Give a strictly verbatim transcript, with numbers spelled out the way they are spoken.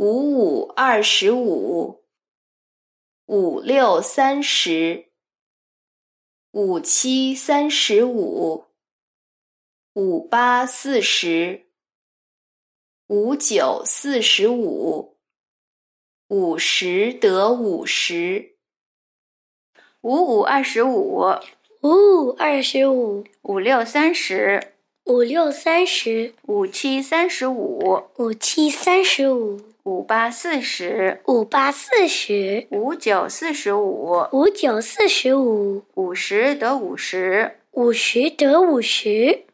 五五二十五，五六三十，五七三十五，五八四十，五九四十五，五十得五十。 五五二十五， 五五二十五， 五六三十， 五六三十， 五七三十五， 五七三十五， 五八四十， 五八四十， 五九四十五， 五九四十五， 五十得五十。 五十得五十。